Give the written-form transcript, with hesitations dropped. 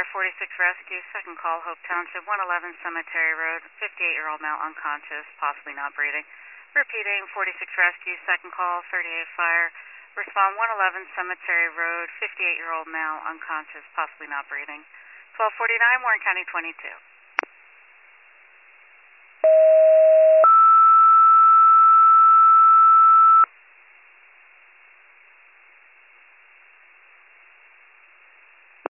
1246 Rescue, second call, Hope Township, 111 Cemetery Road, 58-year-old male unconscious, possibly not breathing. Repeating, 46 Rescue, second call, 38 Fire. Respond 111 Cemetery Road, 58-year-old male unconscious, possibly not breathing. 1249 Warren County 22.